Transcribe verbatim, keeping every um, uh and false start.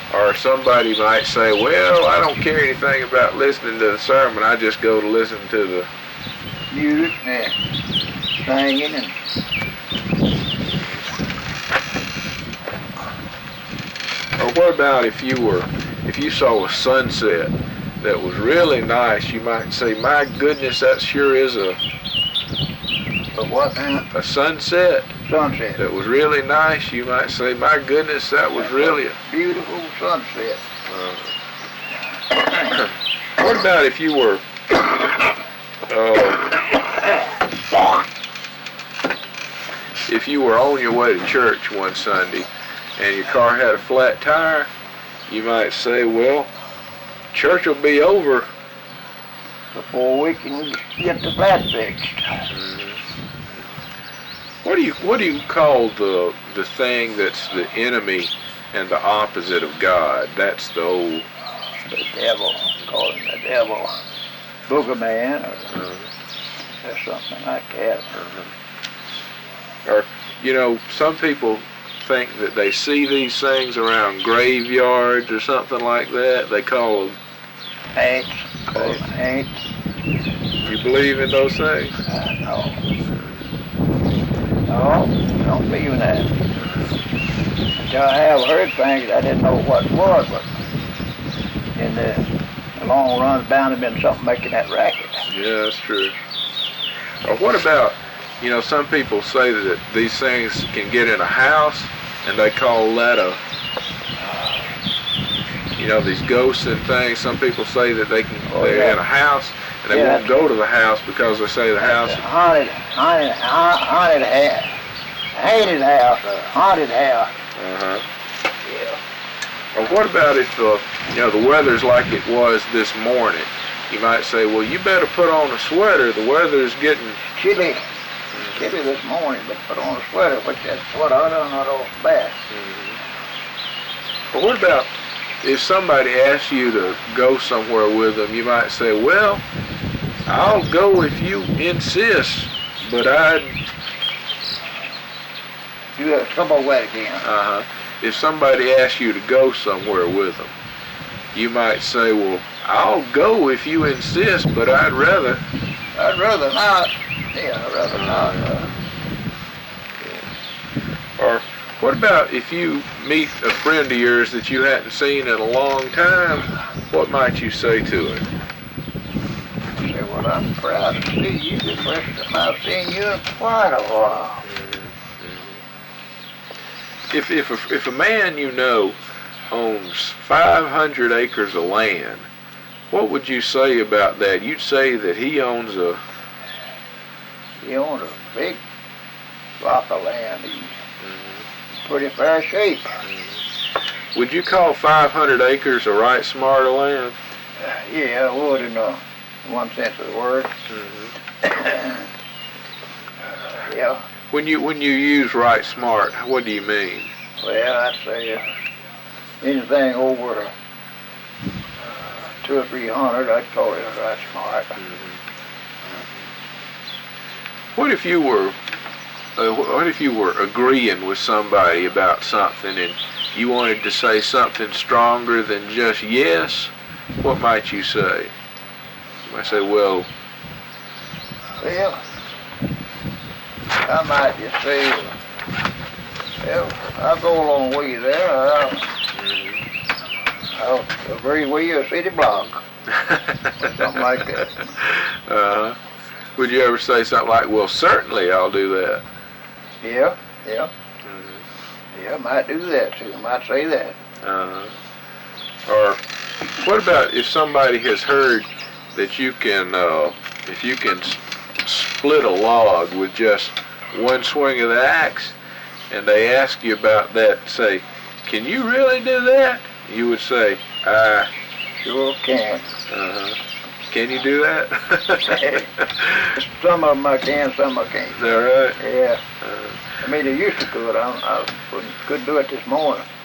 Or somebody might say, well, I don't care anything about listening to the sermon. I just go to listen to the music and singing and Or what about if you were, if you saw a sunset that was really nice, you might say, my goodness, that sure is a a what now? a sunset Sunset. that was really nice. You might say, my goodness, that was really a beautiful sunset. Uh, what about if you were, uh, if you were on your way to church one Sunday and your car had a flat tire? You might say, well, church will be over before we can get the flat fixed. Mm-hmm. What do you what do you call the the thing that's the enemy and the opposite of God? That's the old the devil. Call him the devil. Boogerman or, uh, or something like that. Uh-huh. Or you know, some people think that they see these things around graveyards or something like that. They call them ants. Call them ants. You believe in those things? Uh, no. No, don't believe in that. Until I have heard things I didn't know what it was, but in the, the long run, it's bound to have been something making that racket. Yeah, that's true. Or what about, you know, some people say that these things can get in a house, and they call that a, you know, these ghosts and things. Some people say that they can, oh, they're yeah. in a house, and they yeah, won't go to the house because they say the house is haunted, haunted, haunted, haunted, haunted house, a haunted house. Uh-huh. Yeah. Or what about if, uh, you know, the weather's like it was this morning? You might say, well, you better put on a sweater. The weather's getting chilly. Chilly this morning, but put on a sweater, which that's what I done not off the bat. Mm-hmm. But what about if somebody asks you to go somewhere with them? You might say, well, I'll go if you insist, but I'd... Do that some more way again. Uh-huh. If somebody asks you to go somewhere with them, you might say, well, I'll go if you insist, but I'd rather... I'd rather not. Yeah, I'd rather not. Uh, yeah. Or what about if you meet a friend of yours that you hadn't seen in a long time? What might you say to him? Say, well, I'm proud to see you. The first time I've seen you in quite a while. If if a, if a man you know owns five hundred acres of land, what would you say about that? You'd say that he owns a... He owns a big block of land. He's Mm-hmm. pretty fair shape. Mm-hmm. Would you call five hundred acres a right smart of land? Uh, yeah, I would in uh, one sense of the word. Mm-hmm. uh, yeah. When you when you use right smart, what do you mean? Well, I'd say uh, anything over uh, two or three hundred, I'd call it a right smart. Mm-hmm. What if you were uh, what if you were agreeing with somebody about something and you wanted to say something stronger than just yes? What might you say? You might say, well, well, I might just say, well, I'll go along with you there. I'll, mm-hmm. I'll agree with you, a city block. Or something like that. Uh-huh. Would you ever say something like, well, certainly I'll do that? Yeah, yeah. Mm-hmm. Yeah, I might do that too. I might say that. Uh-huh. Or what about if somebody has heard that you can, uh, if you can s- split a log with just one swing of the axe, and they ask you about that, say, can you really do that? You would say, I sure can. Uh-huh. Can you do that? Some of them I can, some I can't. Is that right? Yeah. Uh-huh. I mean, they used to do it. I, I couldn't, couldn't do it this morning.